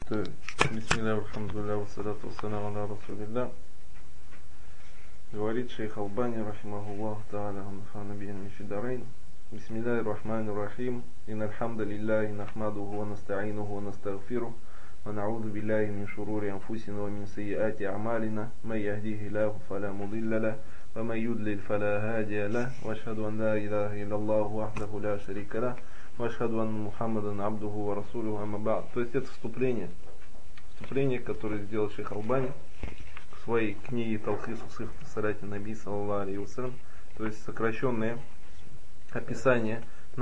Бисмилля, алхамдулилля, вассалату вассаляму аля расулилля. Говорит шейх Албани, рахимахуллах та'аля, нафана бихин мифидарейн. Бисмиллахи рахмани рахим. Инна алхамда лиллахи нахмадуху ва наста'инуху ва настагфиру. Ва на'уду биллахи мин шурури анфусина ва мин сайяати а'малина. Ман яхдихи лаху фала мудилля лах. Ва ман юдлил фала хадия лах. Ва ашхаду ан ла илаха илляллаху вахдаху ла шарика лах. Ва ашхаду анна Мухаммадан абдуху ва расулюху, амма ба'д. То есть это вступление, которое сделал шейх Албани к своей книге Талхису сифати салати наби саллаллаху алейхи вассалям. То есть сокращенное описание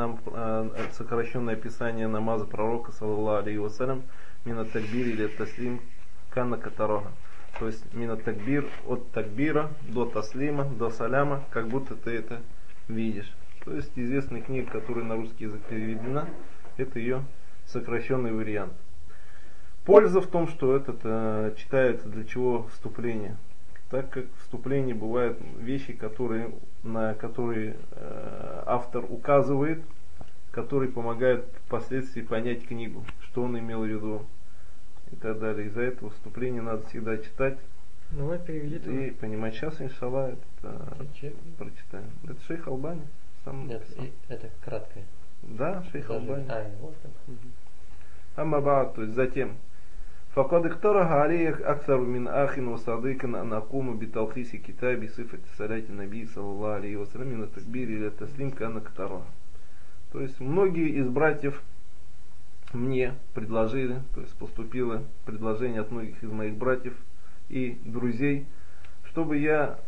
намаза пророка саллаллаху алейхи вассалям мина такбир или таслим канна катарага. То есть мина такбир, от такбира до таслима, до саляма, как будто ты это видишь. То есть известная книга, которая на русский язык переведена, это ее сокращенный вариант. Польза в том, что это читается для чего вступление. Так как в вступлении бывают вещи, на которые автор указывает, которые помогают впоследствии понять книгу, что он имел в виду и так далее. Из-за этого вступление надо всегда читать. Давай переведи и понимать. Сейчас, иншаллах, это прочитаем. Это шейх Албани. Нет, это краткое. Да, шейх Албани. Вот так. Амма ба'д, то есть затем. فقد اقترح علي أكثر من أخ وصديق أن أقوم بتلخيص كتاب صفة صلاة النبي صلى الله عليه وسلم من التكبير إلى التسليم كأنك تراها. То есть многие из братьев мне предложили, то есть поступило предложение от многих из моих братьев и друзей, чтобы я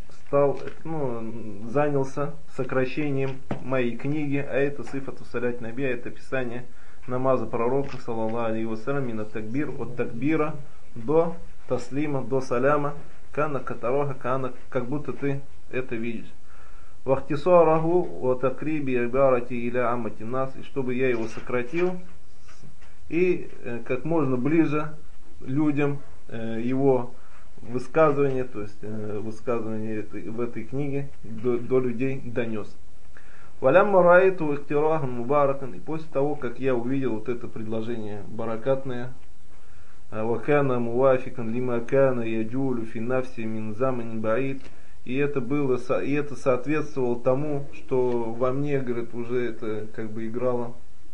занялся сокращением моей книги, а это сифату салять наби, это описание намаза пророка саллаллаху алейхи вассалям мина такбир, от такбира до таслима, до саляма, кана катароха, кана, как будто ты это видишь. Вахтисараху ва такриби ибарати иля амати нас, и чтобы я его сократил и как можно ближе людям его высказывание, то есть высказывание в этой книге до людей донес. Валямма раиту ихтирахан мубаракан, и после того, как я увидел вот это предложение баракатное, вакана муафикан лима кана яджулю фи нафси мин замани баид, и это соответствовало тому, что во мне, говорит, уже это как бы играло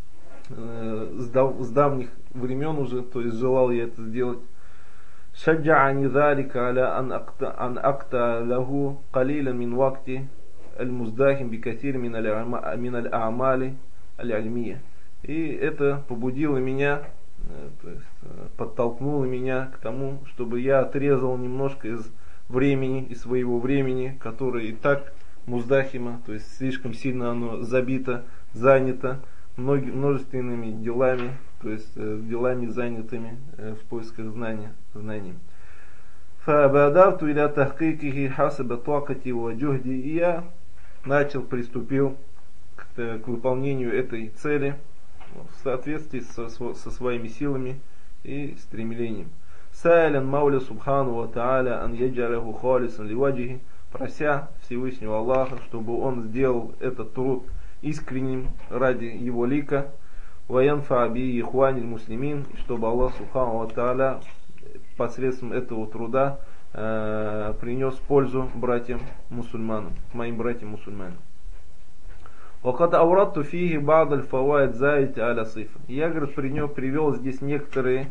с давних времен уже, то есть желал я это сделать. شجعني ذلك على أن أقطع له قليلا من وقتي المزدحم بكثير من الأعمال العلمية. И это побудило меня, то есть подтолкнуло меня к тому, чтобы я отрезал немножко из своего времени, которое и так муздахима, то есть слишком сильно оно забито, занято множественными делами, то есть делами занятыми в поисках знаний. فَبَادَرْتُ إِلَى تَحْقِيقِهِ حَسَبَ طَاقَتِي وَجُهْدِي, и я приступил к выполнению этой цели в соответствии со своими силами и стремлением. سَأَلًا مَوْلَى سُبْحَانَهُ وَتَعَالَى أَنْ يَجْعَلَهُ خَالِصًا لِوَجْهِهِ, прося Всевышнего Аллаха, чтобы он сделал этот труд искренним ради его лика, وَيَنْفَعَ بِهِ إِخْوَانِ الْمُسْلِمِينَ, и чтобы Аллах Субхану ва Тааля посредством этого труда принес пользу моим братьям мусульманам. وَقَدْ أَوْرَدْتُ فِيهِ بَعْضَ الْفَوَائِدِ زَائِدَةً عَلَى صِفَةٍ. Я, говорит, привел здесь некоторые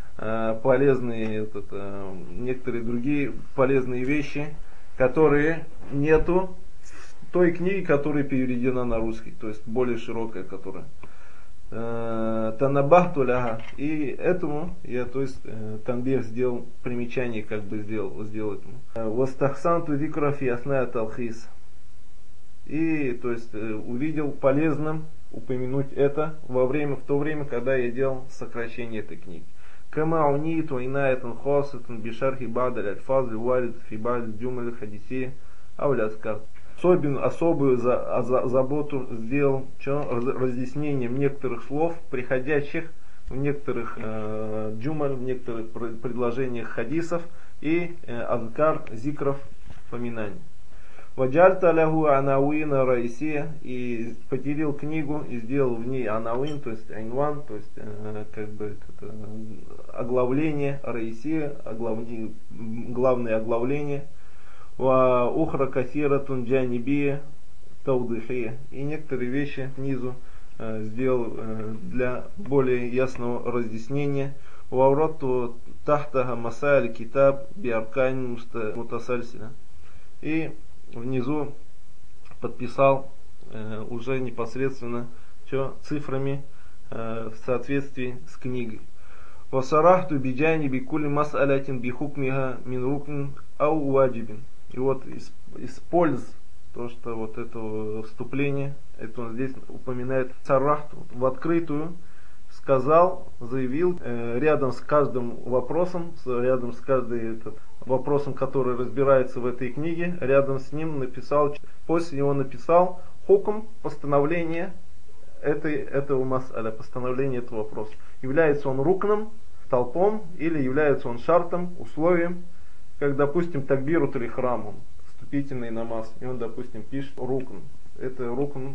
другие полезные вещи, которые нету в той книге, которая переведена на русский, то есть более широкая, которая. Танабахту ляха. И этому я, то есть, танбех сделал, примечание как бы сделал этому. Вастахсанту зикра фи асная талхис. И, то есть, увидел полезным упомянуть это в то время, когда я делал сокращение этой книги. Кама униту инайтан хосатан бишархи бадаль альфазль валид фи бадаль джумаль хадисия ауляскар. Особую заботу сделал разъяснением некоторых слов, приходящих в некоторых джумаль, в некоторых предложениях хадисов и азкар, зикров, поминаний. Ваджальта лягу анауина раисия, и поделил книгу и сделал в ней анауин, то есть айнван, то есть оглавление раисия, главное оглавление. Ва ухра кассиратун джанибия таудыхия, и некоторые вещи внизу сделал для более ясного разъяснения. Ваурату тахтаха масаль китаб биаркань мутасальсиля, и внизу подписал уже непосредственно цифрами в соответствии с книгой. Васарахту биджани бикули масалятин бихукмиха мин рукн ау ваджибин. И вот из польз, то, что вот это вступление, это он здесь упоминает сарахту, в открытую сказал, заявил, рядом с каждым вопросом, рядом с каждым вопросом, который разбирается в этой книге, рядом с ним написал, после него написал хукм, постановление этого мас'аля, постановление этого вопроса. Является он рукном, толпом, или является он шартом, условием, как, допустим, такбирут или храмом, вступительный намаз, и он, допустим, пишет рукн. Это рукн.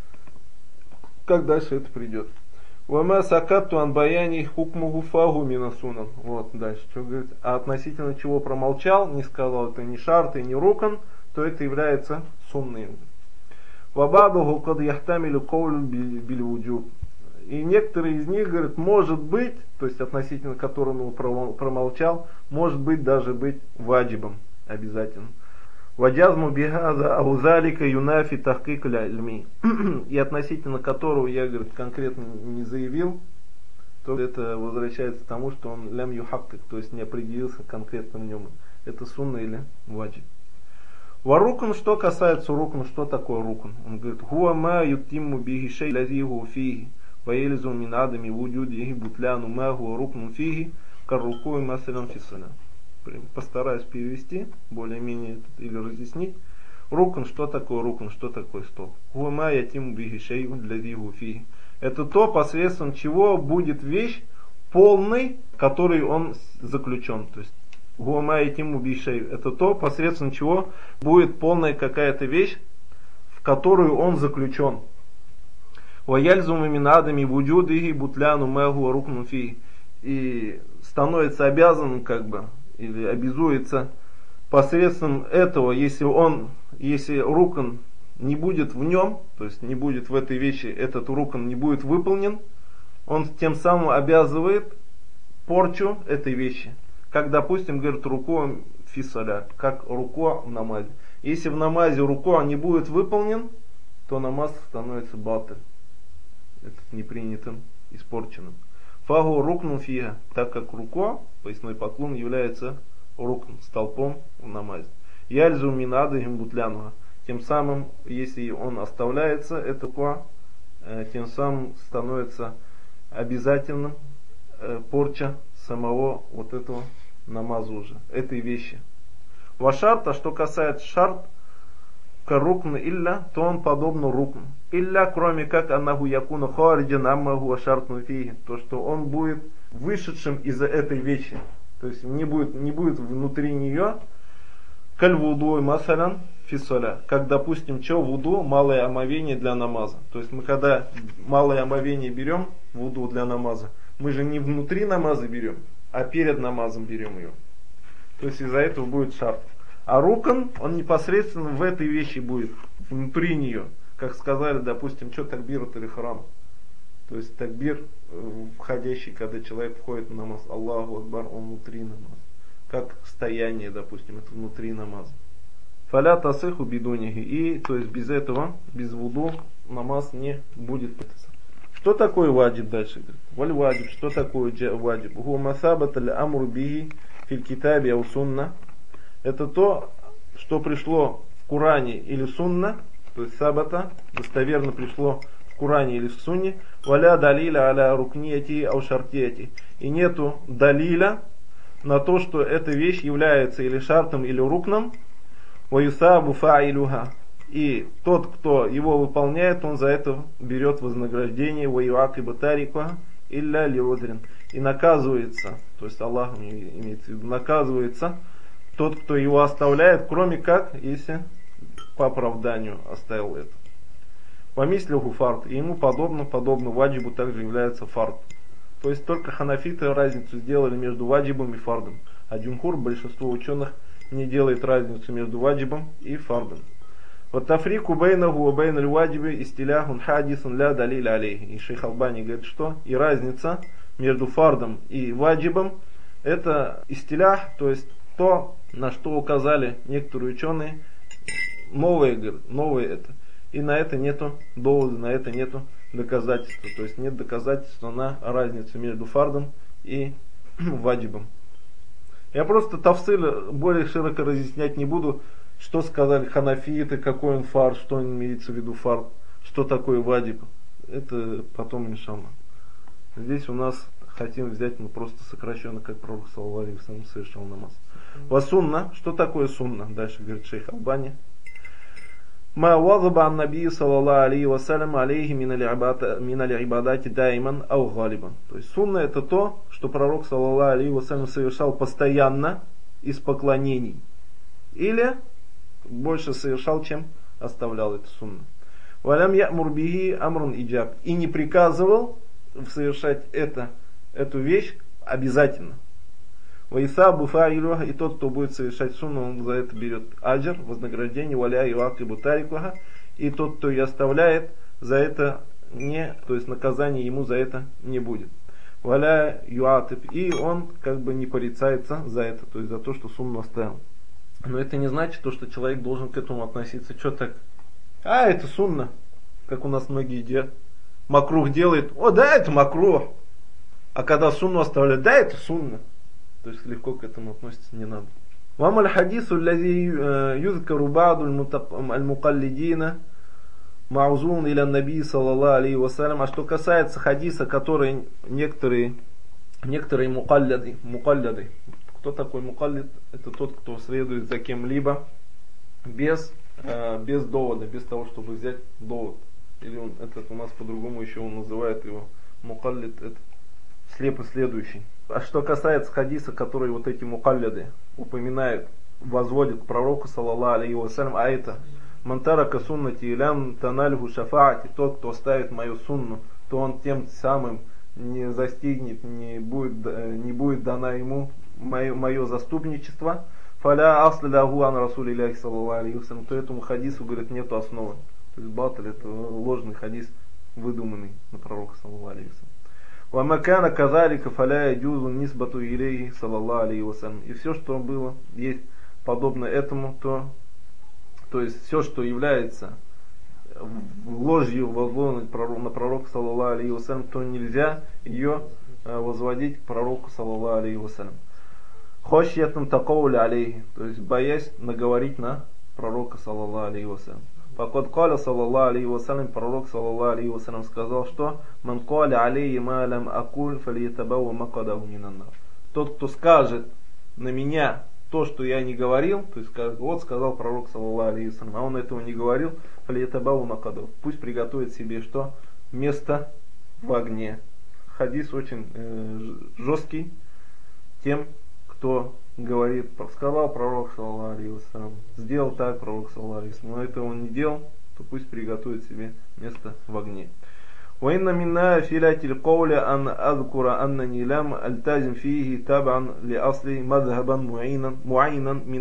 Как дальше это придет? Вама сакатту ан баяни хукмуху фагу минасунан. Вот дальше, что говорит. А относительно чего промолчал, не сказал, это не шарт и не рукн, то это является сунной. Вабадуху кад яхтамилю коулю биль-вуджуб. И некоторые из них говорят, может быть, то есть относительно которого он промолчал, может быть даже быть ваджибом обязательно. Ваджазму бихаза аузалика юнафи тахкик ля-ильми. И относительно которого я, говорит, конкретно не заявил, то это возвращается к тому, что он лям юхаккик, то есть не определился конкретно в нем. Это сунна или ваджиб. Варукн, что касается рукн, что такое рукн? Он говорит, хуа ма ютимму биги шей лазиху фиги, ваэлизу мин адами вуджудихи бутляну ма хуа рукну фиги, карруку и масалям фисалям. Постараюсь перевести, более-менее или разъяснить. Рукн, что такое рукн, что такое стол? Хуа ма ятимму биги шей лазиху фиги. Это то, посредством чего будет вещь полной, которой он заключен. То есть это то, посредством чего будет полная какая-то вещь, в которую он заключен. И становится обязанным, или обязуется посредством этого, если рукн не будет в нем, то есть не будет в этой вещи, этот рукн не будет выполнен, он тем самым обязывает порчу этой вещи. Как, допустим, говорит, руку фисаля, как руку в намазе. Если в намазе руку не будет выполнен, то намаз становится батыль, непринятым, испорченным. Фагу рукну фига, так как руку, поясной поклон, является рукн, столпом в намазе. Яльзу минады гимбутлянуга. Тем самым, если он оставляется, это руку, тем самым становится обязательным порча самого вот этого намаза уже, этой вещи. Вашарта, что касается шарт, карукн илля, то он подобно рукн. Илля, кроме как аннаху якуна хариджан аммаху ашартну фиги, то что он будет вышедшим из этой вещи, то есть не будет внутри нее, каль вуду и масалян фисаля, как, допустим, вуду, малое омовение для намаза. То есть мы когда малое омовение берем, вуду для намаза, мы же не внутри намаза берем, а перед намазом берем ее. То есть из-за этого будет шарт. А рукн, он непосредственно в этой вещи будет, внутри нее. Как сказали, допустим, что такбир или храм. То есть такбир, входящий, когда человек входит в намаз, Аллаху Акбар, он внутри намаза. Как стояние, допустим, это внутри намаза. Фаля тасыху бидунихи. И, то есть без этого, без вуду, намаз не будет пытаться. Что такое ваджиб дальше? Валь ваджиб, что такое ваджиб? Гу масабат аль амру биги филь китаби ау сунна. Это то, что пришло в Коране или сунна, то есть сабата, достоверно пришло в Коране или в сунне. Валя далиля аля рукнияти ау шартияти. И нету далиля на то, что эта вещь является или шартом, или рукном. Ваюсабу фаилюха. И тот, кто его выполняет, он за это берет вознаграждение, ваюак и батариква, илля лиодрин. И наказывается, то есть Аллах имеется в виду, наказывается тот, кто его оставляет, кроме как, если по оправданию оставил это. Вамислиху фард, и ему подобно ваджибу также является фард. То есть только ханафиты разницу сделали между ваджибом и фардом. А джумхур, большинство ученых, не делает разницу между ваджибом и фардом. Вот тафрику бейнаху ва бейн аль-ваджиби истиляхун хадисун ля далиль алейхи. И шейх Албани говорит, что и разница между фардом и ваджибом это истилях, то есть то, на что указали некоторые ученые, новое это. И на это нету довода, на это нету доказательства. То есть нет доказательства на разницу между фардом и ваджибом. Я просто тафсиль более широко разъяснять не буду, что сказали ханафиты, какой он фард, что имеется в виду фард, что такое ваджиб. Это потом иншаллах. Здесь у нас хотим взять просто сокращенно, как пророк саллаллаху алейхи ва саллям совершал намаз. Ва сунна, что такое сунна? Дальше говорит шейх Албани. Ма вазаба ан наби саллаллаху алейхи ва саллям алейхи мин аль-ибадати дайман ау галибан. То есть сунна это то, что пророк саллаллаху алейхи ва саллям совершал постоянно из поклонений. Или больше совершал, чем оставлял это сунна. Валям я'мур бихи амрун иджаб. И не приказывал совершать эту вещь обязательно. Вайсабу фаилуха, и тот, кто будет совершать сунну, он за это берет аджр, вознаграждение, валя и вакибу тарикуха, и тот, кто ее оставляет, за это то есть наказание ему за это не будет. Валя юатиб, и он как бы не порицается за это, то есть за то, что сунну оставил. Но это не значит, что человек должен к этому относиться, что так, это сунна, как у нас многие делают. Макрух делает, да, это макрух. А когда сунну оставляют, да, это сунна. То есть легко к этому относиться не надо. Вам аль-хадису аллази юзкару ба'ду аль-мукаллидина ма'узун иля наби саллаллаху алейхи ва саллям. А что касается хадиса, который некоторые мукалляды. Кто такой мукаллид? Это тот, кто следует за кем-либо без довода, без того, чтобы взять довод. Или этот у нас по-другому еще он называет его мукаллид, это слепо следующий. А что касается хадиса, который вот эти мукалляды упоминают, возводят к пророку саллаллаху алейхи ва саллям, а это мантарака суннати илям танальху шафаати, тот, кто оставит мою сунну, то он тем самым не застигнет, не будет дано ему мое заступничество. Фаля асли лаху ан расулилляхи саллаллаху алейхи ва саллям, то этому хадису, говорит, нету основы. То есть баталь это ложный хадис, выдуманный на пророка саллаллаху алейхи ва саллям. وَمَكَانَ كَذَلِكَ فَلَا يَجُوزُ النِّسْبَةُ إِلَيْهِ саллаллаху алейхи ва саллям. И все, что было, есть подобно этому, то есть все, что является ложью возложенной на пророка саллаллаху алейхи ва саллям, то нельзя ее возводить к пророку саллаллаху алейхи ва саллям. Хошьятун такауля алейхи, то есть боясь наговорить на пророка саллаллаху алейхи ва саллям. Факад каля саллаллаху алейхи ва саллям, пророк саллаллаху алейхи ва саллям сказал, что ман каля алейхи ма лам акуль фалиятабауа макадаху минан нар. Тот, кто скажет на меня то, что я не говорил, то есть скажет, вот сказал пророк саллаллаху алейхи ва саллям, а он этого не говорил, фалиятабауа макадаху, пусть приготовит себе что? Место в огне. Хадис очень жесткий тем, кто говорит, сказал пророк саллаллаху алейхи ва саллям, сделал так пророк саллаллаху алейхи ва саллям, но этого он не делал, то пусть приготовит себе место в огне. وإن منا فِلَةِ القول أن أذكر أنني لم ألتزم فيه تبعا لأصل مذهبا معينا من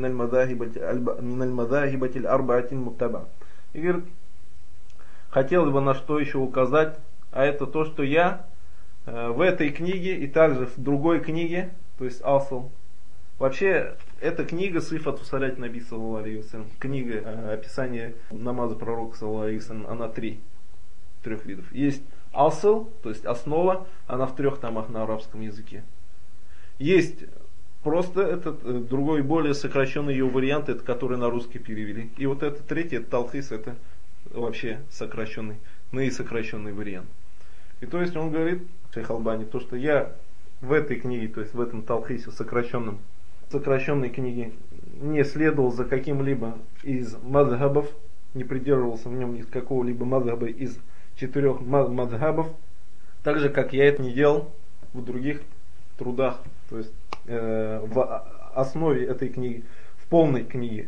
المذاهب الأربعة المتبعة. И говорит, хотелось бы на что еще указать, а это то, что я в этой книге и также в другой книге, то есть Асл. Вообще, эта книга Сифату салят наби саллаллаху алейхи ва саллям, книга описания намаза пророка саллаллаху алейхи ва саллям, она трех видов. Есть асл, то есть основа, она в 3 томах на арабском языке. Есть просто этот другой, более сокращенный ее вариант, это который на русский перевели. И вот это третий, это талхис, это вообще сокращенный, наисокращенный вариант. И то есть он говорит, шейх Албани, то, что я в этой книге, то есть в этом талхисе сокращенной книге не следовал за каким-либо из мазхабов, не придерживался в нем из какого-либо мазхаба из 4 мазхабов, так же как я это не делал в других трудах, то есть в основе этой книги, в полной книге,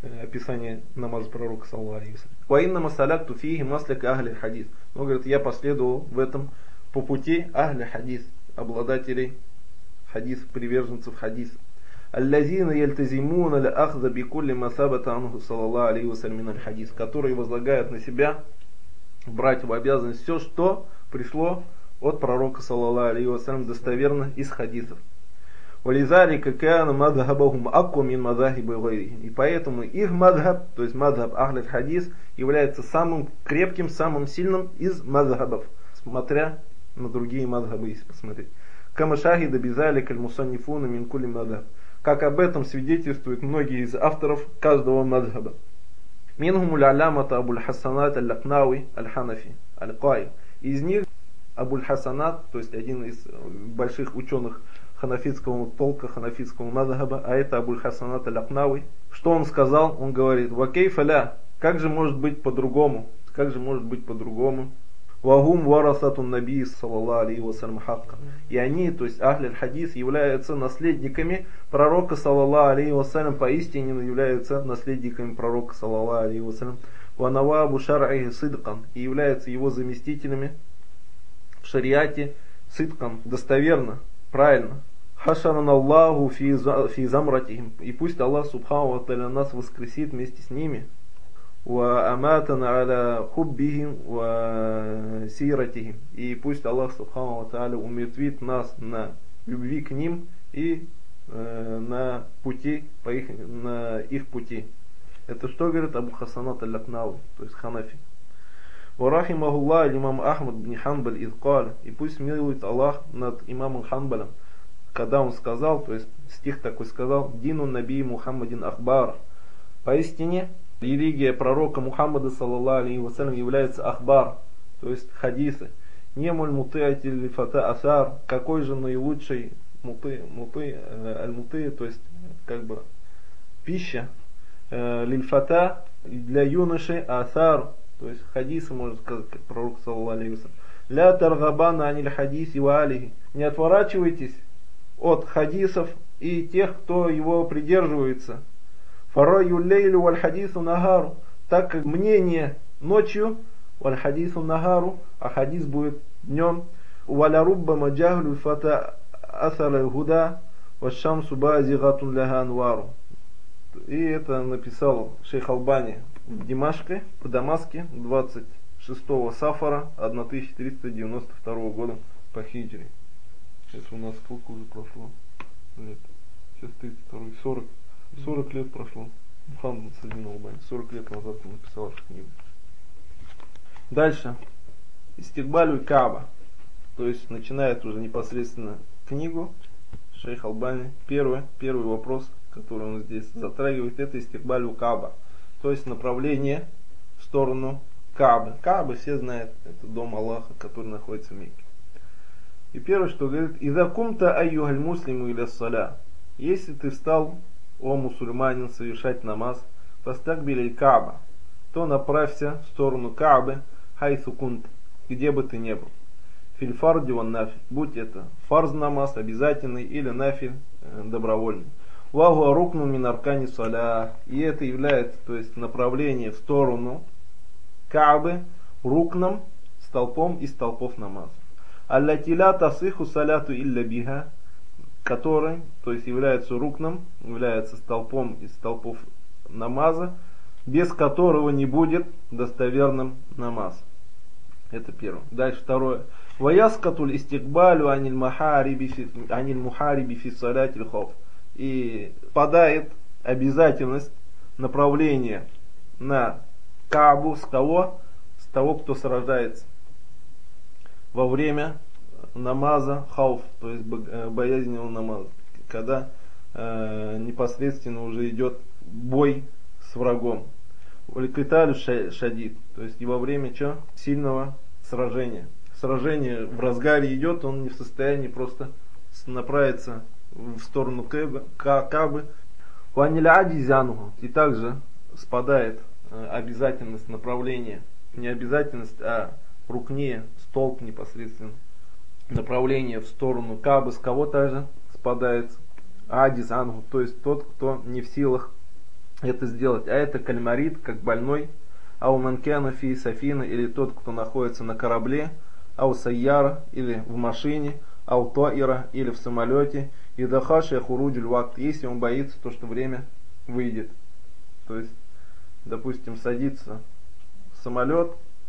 описание намаза пророка, саллаллаху алейхи вассалям. Ва инна масалакту фихи маслик ахли хадис. Он говорит, я последовал в этом по пути ахли хадис, обладателей хадис, приверженцев хадиса. Аллазина ялтазимуна ля ахза бикулли масабата анху саллаллаху алейхи вассалям мин аль-хадис, которые возлагают на себя брать в обязанность все, что пришло от пророка, саллаллаху алейхи вассалям, достоверно из хадисов. Вализалика кана мадхабахум акку мин мадхаби гайрихим. И поэтому их мадхаб, то есть мадхаб ахли хадис, является самым крепким, самым сильным из мадхабов, смотря на другие мадхабы, если посмотреть. Кама шахида бизалика аль-мусаннифуна мин кулли мадхаб. Как об этом свидетельствуют многие из авторов каждого мадхаба. Минхум аль-алямата Абуль-Хасанат аль-Лакнауи аль-Ханафи аль-Каи. Из них Абуль-Хасанат, то есть один из больших ученых ханафитского толка, ханафитского мадхаба, а это Абуль-Хасанат аль-Лакнауи. Что он сказал? Он говорит: «Вакейфаля, как же может быть по-другому? Как же может быть по-другому? Вагум варасатун наби саллаллаху алейхи вассалям хакка». И они, то есть ахль хадис, являются наследниками пророка, саллаллаху алейхи вассалям, поистине являются наследниками пророка, саллаллаху алейхи вассалям. Ванавабу шар'ихи сидкан, и являются его заместителями в шариате сидкан, достоверно, правильно. Хашаран Аллаху фи замратихим, и пусть Аллах субхану ва тааля нас воскресит вместе с ними. وَأَمَاتَنَا عَلَى حُبِّهِمْ وَسِيرَتِهِمْ, и пусть Аллах субхану ва тааля умертвит нас на любви к ним и на пути, на их пути. Это что говорит Абу-Хасанат аль-Лакнауи, то есть ханафи. وَرَحِمَهُ имам Ахмад бн Ханбаль إِذْ قَالَ, и пусть милует Аллах над имамом Ханбалем, когда он сказал, то есть стих такой сказал: «Дину наби Мухаммадин ахбар». Поистине религия пророка Мухаммада, саллаллаху алейхи вассалям, является ахбар, то есть хадисы. Не муль мутыати лифата асар, какой же наилучший аль-муты, то есть как бы пища, лильфата, для юноши, асар, то есть хадисы, можно сказать, как пророк, саллаллаху алейхи вассалям. Ля таргабана аниль хадиси ва алихи, не отворачивайтесь от хадисов и тех, кто его придерживается. Фараю лейлю валь хадису нагару, так как мнение ночью, валь хадису нагару, а хадис будет днем. Валя рубба маджахлю фата асала гуда, вашамсу базигатун ляха анвару. И это написал шейх Албани в Димашке, в Дамаске, 26 Сафара 1392 года по хиджре. Сейчас у нас сколько уже прошло лет? Сейчас 32, 40 лет прошло. Мухаммад Садин Албани 40 лет назад он написал эту книгу. Дальше. Истигбалю Кааба. То есть начинает уже непосредственно книгу шейх Албани. Первый вопрос, который он здесь затрагивает, это истигбалю Кааба. То есть направление в сторону Каабы. Каабы все знают, это дом Аллаха, который находится в Мекке. И первое, что говорит: «Иза кумта айюгаль муслиму иля саля». Если ты встал, о мусульманин, совершать намаз, фастакбиль Кааба, то направься в сторону Каабы, хайсу кунт, где бы ты ни был. Филь фарди ван нафиль, будь это фарз намаз обязательный или нафиль добровольный. Вагу рукну мин аркани саля, и это является, то есть направление в сторону Каабы рукном, столпом из столпов намаза. Аллатиля тасиху саляту илля биха, который, то есть является рукном, является столпом из столпов намаза, без которого не будет достоверным намаз. Это первое. Дальше второе. Ваяскатуль истикбалю аниль мухариби фи салятиль хауф. И падает обязательность направления на Каабу с кого? С того, кто сражается во время намаза хауф, то есть боязненного намаза, когда непосредственно уже идет бой с врагом. Уликиталю шадид, то есть и во время сильного сражения. Сражение в разгаре идет, он не в состоянии просто направиться в сторону Каабы. И также спадает обязательность направления, не обязательность, а рукне, столб непосредственно, направление в сторону Каабы, с кого также спадает адиз ангу, то есть тот, кто не в силах это сделать. А это кальмарит, как больной. Ау манкяна фи сафина, или тот, кто находится на корабле. Ау сайяра, или в машине. Ау таира, или в самолете. И дахаша хуруджуль вакт, если он боится, то, что время выйдет. То есть, допустим, садится в самолет,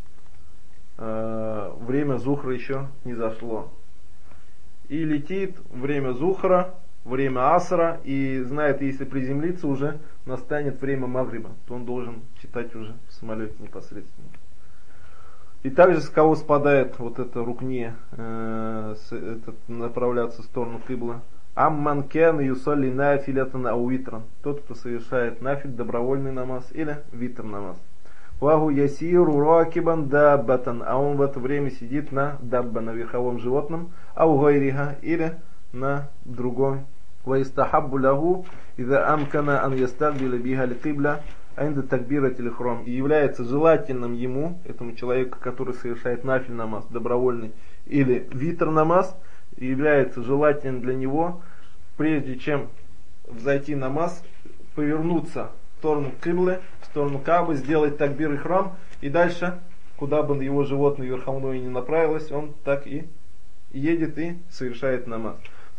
время зухра еще не зашло. И летит время зухра, время асра, и знает, если приземлиться уже настанет время магриба, то он должен читать уже в самолете непосредственно. И также с кого спадает вот это рукни, направляться в сторону кибла. Амман кен юсалли нафилятан ау витран. Тот, кто совершает нафиль, добровольный намаз или витр намаз. Ваху ясиру ракибан даббатан. А он в это время сидит на дабба, на верховом животном. Ау гайриха, или на другом. Ваистахаббу лаху ида амкана ан ястагбила биха ликибля айнда такбиратил ихрам. И является желательным ему, этому человеку, который совершает нафиль намаз, добровольный или витр намаз, является желательным для него, прежде чем взойти намаз, повернуться в сторону киблы, в сторону Каабы, сделать такбир ихрам, и дальше, куда бы его животное верховное не направилось, он так и едет и совершает намаз.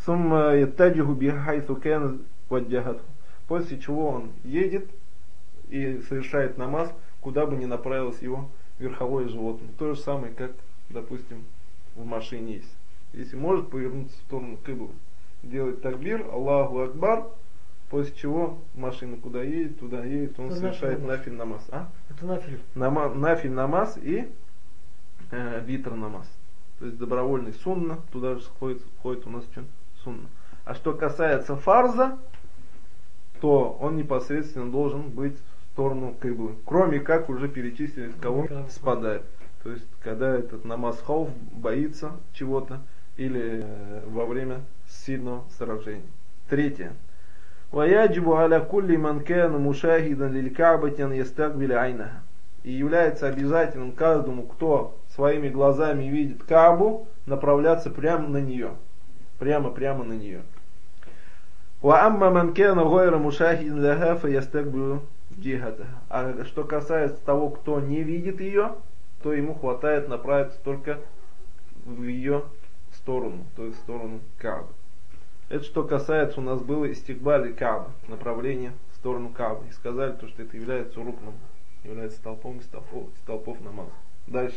После чего он едет и совершает намаз, куда бы ни направилось его верховое животное. То же самое, как, допустим, в машине есть. Если может повернуться в сторону киблы, делать такбир, Аллаху Акбар, после чего машина куда едет, туда едет, он совершает нафиль намаз. Это нафиль. Нафиль намаз и витр намаз. То есть добровольный сунна, туда же входит у нас что? Сунна. А что касается фарза, то он непосредственно должен быть в сторону киблы. Кроме как уже перечислили, с кого спадает. То есть, когда этот намаз хауф боится чего-то, или во время сильного сражения. Третье. وَيَجِبُ عَلَى كُلِّ مَنْ كَانَ مُشَاهِدًا لِلْكَعْبَةِ أَنْ يَسْتَقْبِلَ عَيْنَهَا. И является обязательным каждому, кто своими глазами видит Каабу, направляться прямо на нее. Прямо на нее. وَأَمَّا مَنْ كَانَ غَيْرَ مُشَاهِدٍ لَهَا فَيَسْتَقْبِلُ جِهَتَهَا. А что касается того, кто не видит ее, то ему хватает направиться только в ее сторону, то есть в сторону Каабы. Это что касается, у нас было истикбали Каабы, направление в сторону Каабы. И сказали, то, что это является рукном, является столпом из столпов намаза. Дальше.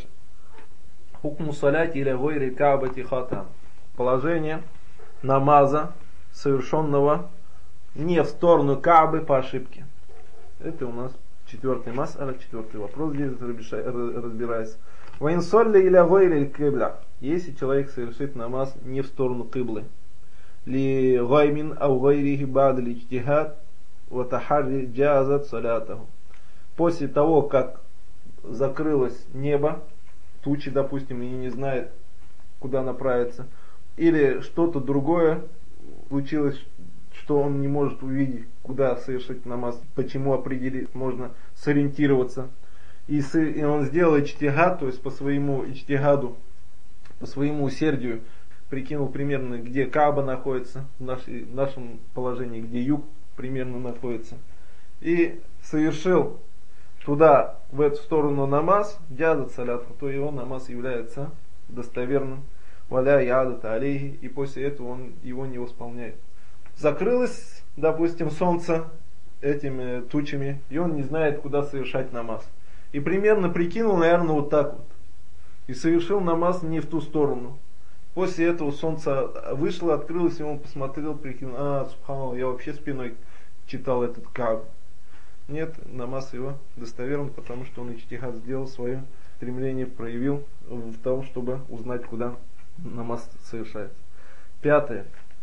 Хукму саляти или гойри Каабати хатан. Положение намаза, совершенного не в сторону Каабы по ошибке. Это у нас четвертый мас'аля, четвертый вопрос здесь разбирается. Ваинсолли или гойри кибля. Если человек совершит намаз не в сторону киблы. Ли гаймин ау гайрихи бад ли ичтихад ва тахарри джазат салятаху. После того, как закрылось небо, тучи, допустим, и не знает, куда направиться, или что-то другое случилось, что он не может увидеть, куда совершить намаз, почему определить, можно сориентироваться. И он сделал ичтихад, то есть по своему ичтигаду, по своему усердию, прикинул примерно, где Кааба находится, в нашем положении, где юг примерно находится. И совершил туда, в эту сторону намаз, джазат саляту, то его намаз является достоверным. Валя ядата алейхи, и после этого он его не восполняет. Закрылось, допустим, солнце этими тучами, и он не знает, куда совершать намаз. И примерно прикинул, наверное, вот так вот. И совершил намаз не в ту сторону. После этого солнце вышло, открылось, и он посмотрел, прикинул, субханаллах, я вообще спиной читал этот Кааб. Нет, намаз его достоверен, потому что он ичтихад сделал, свое стремление проявил в том, чтобы узнать, куда намаз совершается. Пятое.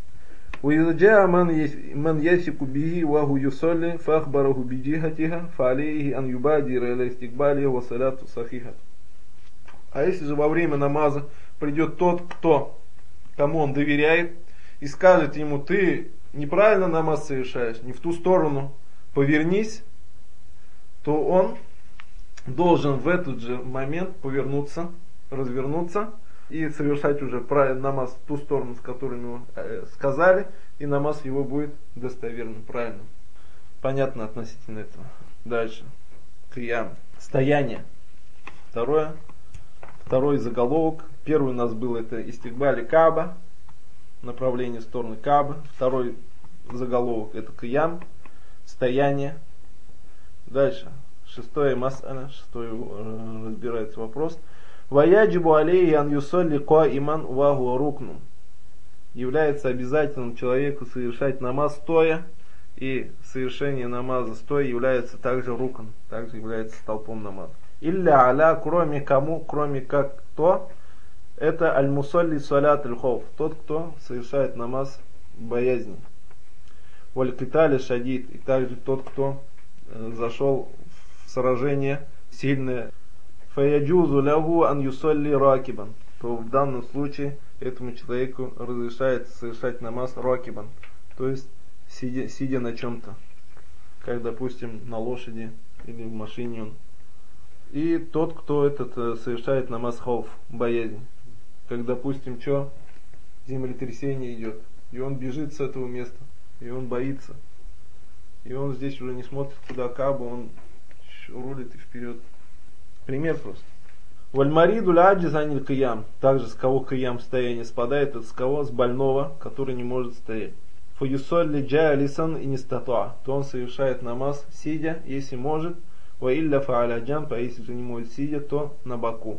وإذا من يثق به وهو يصلي فأخبره بجهتها فعليه أن يبادر إلى استقباله وصلاة صحيحة. А если же во время намаза придет тот, кому он доверяет, и скажет ему: ты неправильно намаз совершаешь, не в ту сторону, повернись, то он должен в этот же момент повернуться, развернуться и совершать уже намаз в ту сторону, с которой ему сказали, и намаз его будет достоверным, правильным. Понятно относительно этого. Дальше. Киям. Стояние. Второй заголовок. Первый у нас был это истигбали Кааба, направление в сторону Каабы. Второй заголовок это киям, стояние. Дальше. Шестой разбирается вопрос. Ваяджибу алейхи ан юсалли каиман ва хуа рукну. Является обязательным человеку совершать намаз стоя, и совершение намаза стоя является также рукн, также является столпом намаза. Илля аля, кроме как кто, это аль-мусалли салят аль-хоф, тот, кто совершает намаз боязни. Валь-китали шадид, и также тот, кто зашел в сражение сильное. Фаяджузу лягу ан юсалли ракибан, то в данном случае этому человеку разрешается совершать намаз ракибан, то есть сидя на чем-то, как допустим на лошади или в машине он. И тот, кто совершает намаз хауф, боязнь, как допустим землетрясение идет, и он бежит с этого места, и он боится, и он здесь уже не смотрит куда Каабу, он рулит и вперед. Пример просто. Вальмариду ляджи занил киям. Также с кого киям стояние спадает, это с кого? С больного, который не может стоять. Фаюсолли джалисан и нистатуа. То он совершает намаз сидя, если может. Ва илля фааля джамп, а если же не может сидя, то на боку.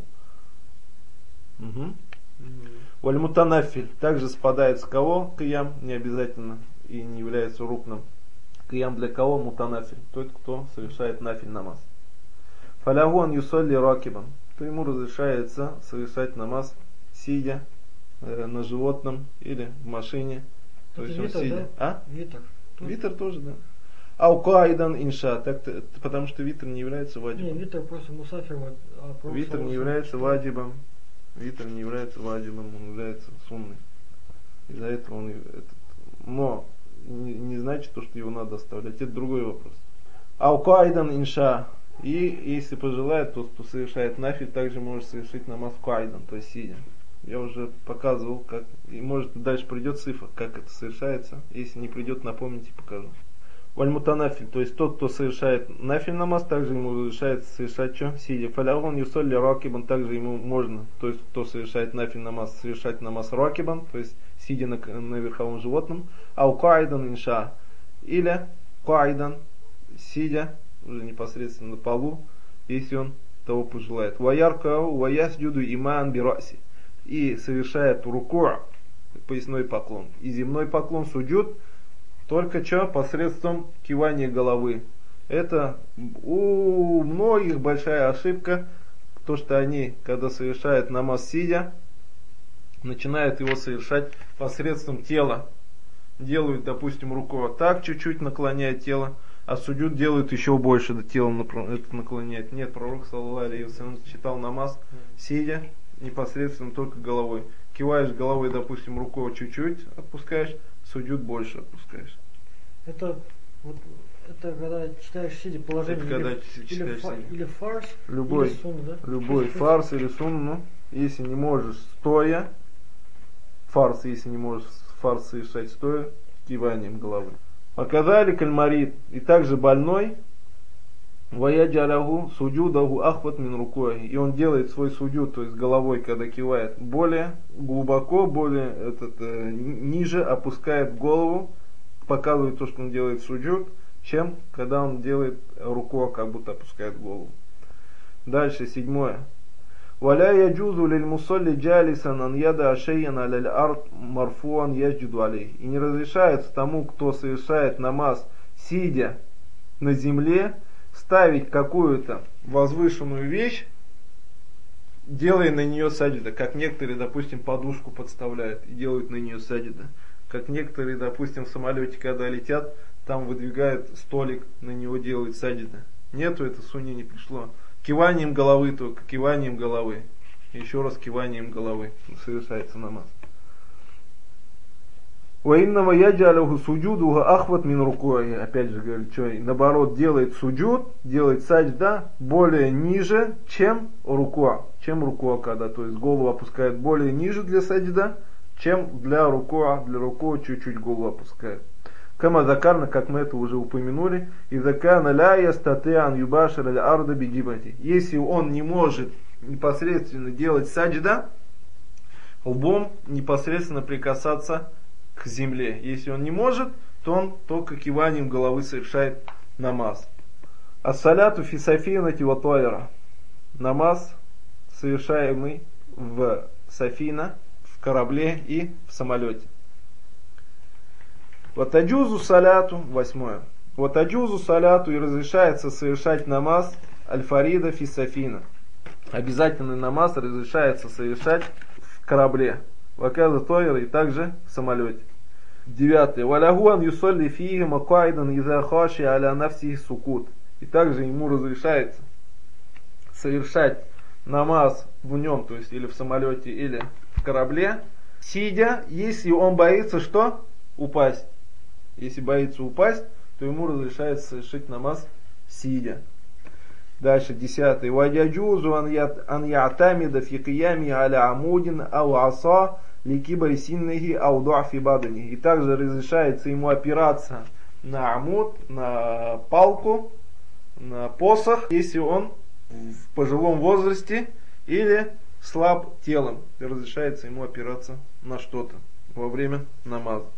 Вальмутанафиль. Также спадает с кого киям, не обязательно и не является рукным. Киям для кого? Мутанафиль. Тот, кто совершает нафиль намаз. Фалягу ан юсалли ракибан, то ему разрешается совершать намаз сидя на животном или в машине. То есть он сидя. Да? Витр. Витр тоже, да. Аукаидан инша, потому что витр не является ваджибом. Не, витр просто мусафир. Витр не является ваджибом. Витр не является ваджибом, он является сунной. Из-за этого он но не значит, что его надо оставлять. Это другой вопрос. Аукаидан инша. И если пожелает, тот, кто совершает нафиль, также может совершить намаз кайдан, то есть сидя. Я уже показывал, как, и может дальше придет цифра, как это совершается. Если не придет, напомните, покажу. Вальмутанафиль, то есть тот, кто совершает нафиль намаз, также ему разрешается совершать что? Сидя. Фалягон юсолли ракибан, также ему можно, то есть кто совершает нафиль намаз, совершать намаз ракибан, то есть сидя на верховом животном. А у кайдан инша, или кайдан, сидя, уже непосредственно на полу, если он того пожелает. Ваяркау ваясджуду иман бираси. И совершает руку, поясной поклон. И земной поклон суджуд только посредством кивания головы. Это у многих большая ошибка, то что они, когда совершают намаз сидя, начинают его совершать посредством тела. Делают, допустим, руку вот так, чуть-чуть наклоняют тело, а суджуд делают еще больше, до тела наклоняет. Нет, пророк, саллаллаху алейхи ва саллям, читал намаз, сидя, непосредственно только головой. Киваешь головой, допустим, рукой чуть-чуть отпускаешь, суджуд больше отпускаешь. Это когда читаешь сидя положение, это когда читаешь или фарс, любой, или сунна, да? Любой фарс или сунну, если не можешь стоя, если не можешь фарс совершать стоя, киванием головы. Показали кальмарит, и также больной, ваяджалягу суджудаху ахват мин рукой, и он делает свой суджуд, то есть головой, когда кивает, более глубоко, более ниже опускает голову, показывает то, что он делает суджуд, чем когда он делает рукой, как будто опускает голову. Дальше, 7. Валя яджузу лиль мусалли джалисан ан яда ашейян аляль арт марфуан яджуду алейх. И не разрешается тому, кто совершает намаз, сидя на земле, ставить какую-то возвышенную вещь, делая на нее саджида. Как некоторые, допустим, подушку подставляют и делают на нее саджида. Как некоторые, допустим, в самолете, когда летят, там выдвигают столик, на него делают саджида. Нету, это сунне не пришло. Киванием головы только, киванием головы. Еще раз киванием головы совершается намаз. Ваиннама яджалаху суджуду ахват мин рукой. Опять же говорит, что наоборот делает суджуд, делает саджда более ниже, чем рукуа. Чем рукуа, когда, то есть голову опускает более ниже для саджда, чем для рукуа. Для рукуа чуть-чуть голову опускает. Кама закарна, как мы это уже упомянули, и закана ля ястатеан юбашир аль арда бидибати. Если он не может непосредственно делать саджда, лбом непосредственно прикасаться к земле. Если он не может, то он только киванием головы совершает намаз. Ас-саляту фи сафинати ва тайра. Намаз, совершаемый в сафина, в корабле и в самолете. Ватаджузу саляту, 8. Ватаджузу саляту, и разрешается совершать намаз аль-фарида фи сафина. Обязательный намаз разрешается совершать в корабле. Ваказа тойра, и также в самолете. 9. Валягуан юсолли фиги макайдан иза хаши аля нафсихи сукут. И также ему разрешается совершать намаз в нем, то есть или в самолете, или в корабле, сидя, если он боится что? Упасть. Если боится упасть, то ему разрешается совершить намаз сидя. Дальше 10. Вадяджузу ан ятамида фи киями аля амудин ау аса ликибари синнихи ау дуафи бадани. И также разрешается ему опираться на амуд, на палку, на посох, если он в пожилом возрасте или слаб телом. Разрешается ему опираться на что-то во время намаза.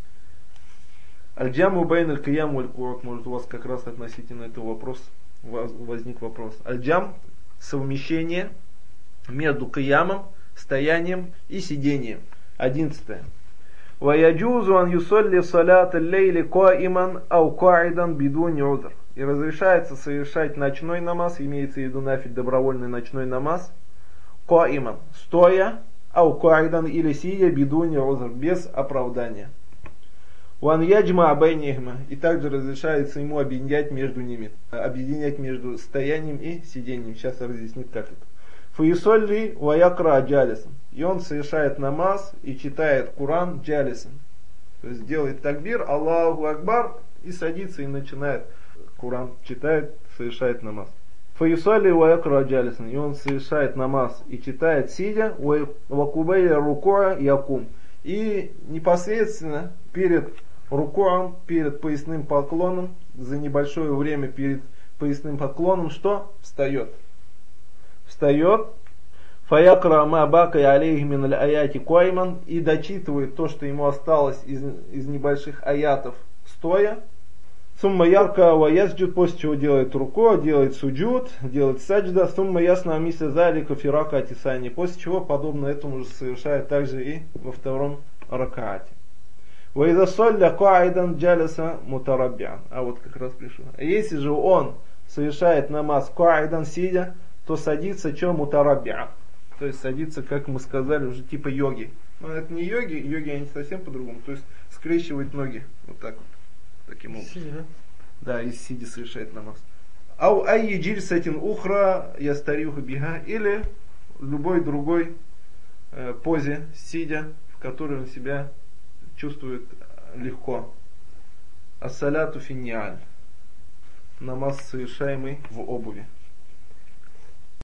Аль-джаму байн аль-киям валь-куат. Может, у вас как раз относительно этого вопроса возник вопрос. Аль-джам — совмещение между киямом, стоянием и сидением. 11. Ваяджузу ан юсолли салат аль-лейли каиман ау каидан бидуни узр. И разрешается совершать ночной намаз, имеется в виду нафиль, добровольный ночной намаз, каиман, стоя, ау каидан, или сидя, бидуни узр, без оправдания. Ван яджма абайнихма, и также разрешается ему объединять между ними, объединять между стоянием и сидением. Сейчас разъяснит, как это. Фаисолли ваякра джалисан, и он совершает намаз и читает Куран джалисан, то есть делает такбир, Аллаху Акбар, и садится и начинает Куран, читает, совершает намаз. Фаисолли ваякра джалисан, и он совершает намаз и читает сидя, вакубайля рукуа якум, и непосредственно перед рукуам, перед поясным поклоном, за небольшое время перед поясным поклоном, что? Встает. Фаякра ма бака алейхи мин аль-аяти куайман, и дочитывает то, что ему осталось из небольших аятов стоя. Сумма ярка ва ясджуд, после чего делает руку, делает суджуд, делает саджда. Сумма ясна мисля залика фирака атисани, после чего подобно этому же совершает также и во втором ракаате. Ва иза солля каидан джаласа мутараббиан. А вот как раз пришло. Если же он совершает намаз каидан, сидя, то садится что? Мутараббиан. То есть садится, как мы сказали, уже типа йоги. Но это не йоги, йоги они совсем по-другому. То есть скрещивают ноги вот так вот. Таким образом. Сидя. Да, и сидя совершает намаз. Ау айи джильсатин ухра ястарюха биха, или любой другой позе, сидя, в которой он себя чувствует легко. Ас-саляту финниаль. Намаз, совершаемый в обуви.